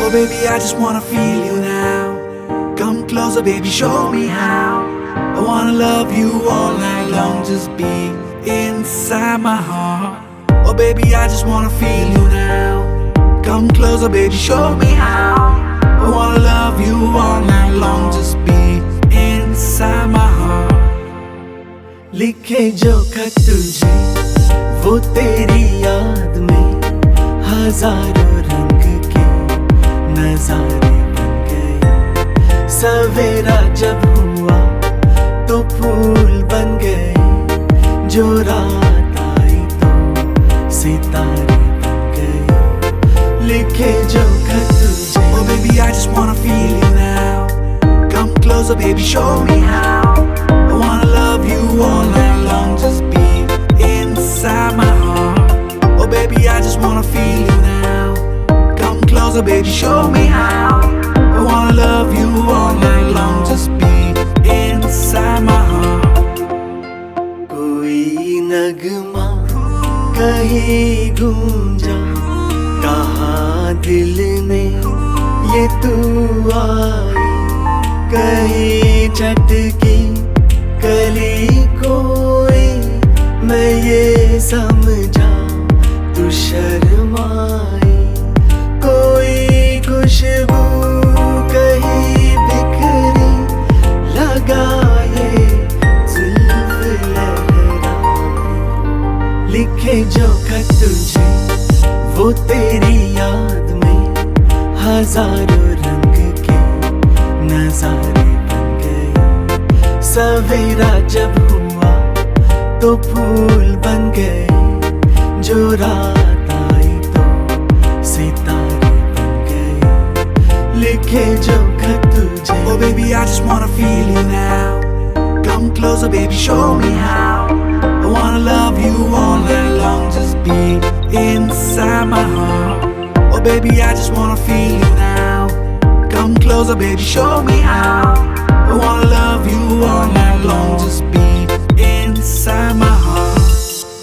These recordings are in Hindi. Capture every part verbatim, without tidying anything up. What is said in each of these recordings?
Oh baby, I just wanna feel you now. Come closer, baby, show me how. I wanna love you all night long, just be inside my heart. Oh baby, I just wanna feel you now. Come closer, baby, show me how. I wanna love you all night long, just be inside my heart. लिखे जो खत तुझे वो तेरी याद में हजारों रंग के नजारे बन गए। सवेरा जब हुआ तो फूल बन गए, जो रात आई तो सितारे बन गए। लिखे जो खत तुझे। Oh baby, I just wanna feel you now. Come closer, baby, show me how. I wanna love you all night long, just be inside my heart. Oh baby, I just wanna feel you now. Come closer, baby, show me how. I wanna love you all night long, just be inside my heart. कोई नगमा कहीं गूंजा, कहाँ दिल ने ये तू आई। कहीं चटकी कली कोई, मैं ये समझा तू शर्माई। कोई खुशबू कहीं बिखरी, लगा ये जुल्फ लहराई। लिखे जो खत तुझे वो तेरी याद में हजारों रंग के नजारे बन गए। सवेरा जब हुआ तो फूल बन गए, जो रात आई तो सितारे बन गए। लिखे जो खत तुझे। Oh baby, I just wanna feel you now. Come closer, baby, show me how. I wanna love you all night long, just be inside my heart. Oh baby, I just wanna feel you now. Come closer, baby, show me how. I wanna love you all night long, just be inside my heart.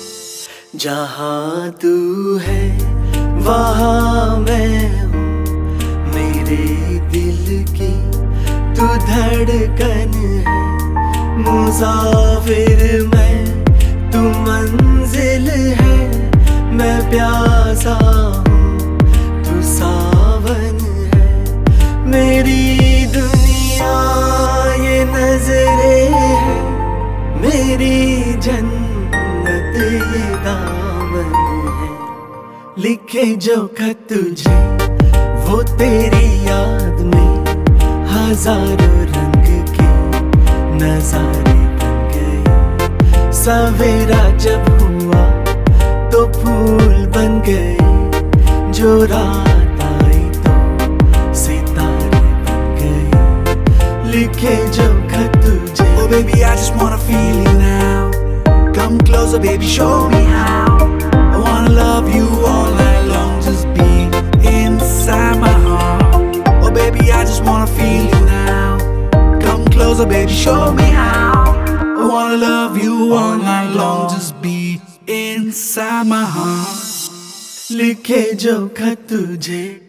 जहाँ तू है वहाँ मैं हूँ, मेरे दिल की तू धड़कन है। मुसाफिर मैं, तू मंजिल है, मैं प्यासा हूँ, तू सावन है। मेरी दुनिया ये नजरें है, मेरी जन्नत ये दामन है। लिखे जो खत तुझे वो तेरी याद में हजारों रंग के नजारे बन गए। सवेरा जब हुआ तो फूल बन गए, जो रात आई तो सितारे बन गए। लिखे जो खत तुझे। Oh baby, I just wanna feel you now. Come closer, baby, show me how. I wanna love you all night long, just be inside my heart. Oh baby, I just wanna feel you now. Come closer, baby, show me how. I wanna love you all night long, just be inside my heart. लिखे जो खत तुझे।